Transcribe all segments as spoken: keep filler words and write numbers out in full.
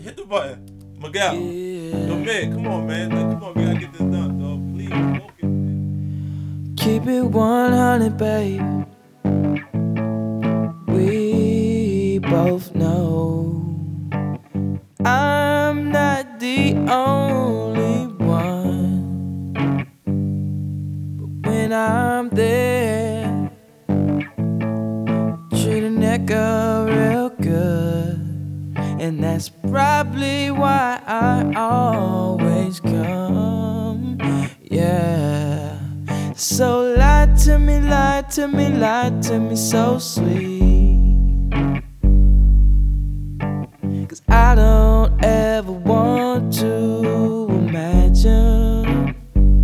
Hit the button. Miguel. Yeah. Yo, man, come on, man. Like, come on, we gotta get this done, dog. Please, focus, man. Keep it one hundred, babe. We both know I'm not the only one, but when I'm there, treat a nigga real good, and that's probably why I always come. Yeah. So lie to me, lie to me, lie to me so sweet, 'cause I don't ever want to imagine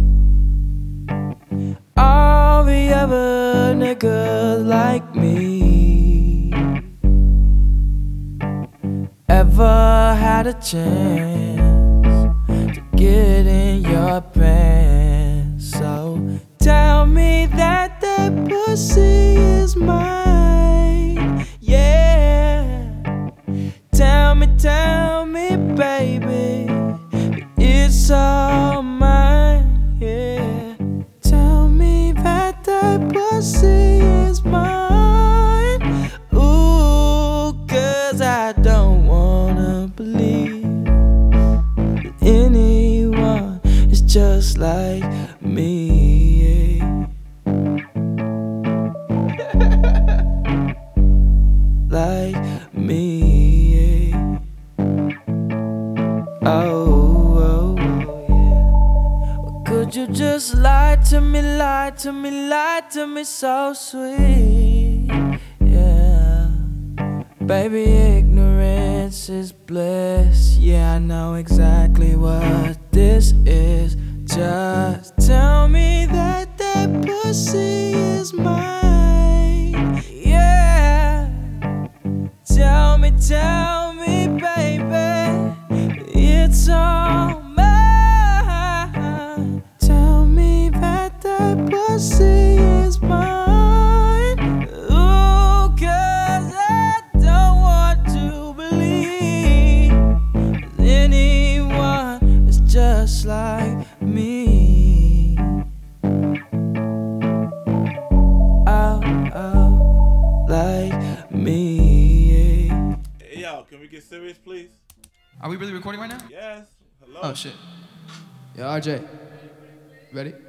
all the other niggas like me ever had a chance to get in your pants. So tell me that that pussy is mine, yeah. Tell me, tell me, baby, it's all mine, yeah. Tell me that that pussy is mine, ooh, 'cause I don't wanna believe that anyone is just like me, yeah. Like me, yeah. Oh, oh, oh, yeah. Well, could you just lie to me, lie to me, lie to me so sweet, yeah. Baby, ignorance is bliss. Yeah, I know exactly what this is. Just tell me that that pussy is mine, yeah. Tell me, tell me, baby, it's all mine. Tell me that that pussy is mine, ooh, 'cause I don't want to believe anyone is just like me. Oh, oh, like me, yeah. Hey, yo, can we get serious, please? Are we really recording right now? Yes. Hello. Oh, shit. Yo, R J. Ready?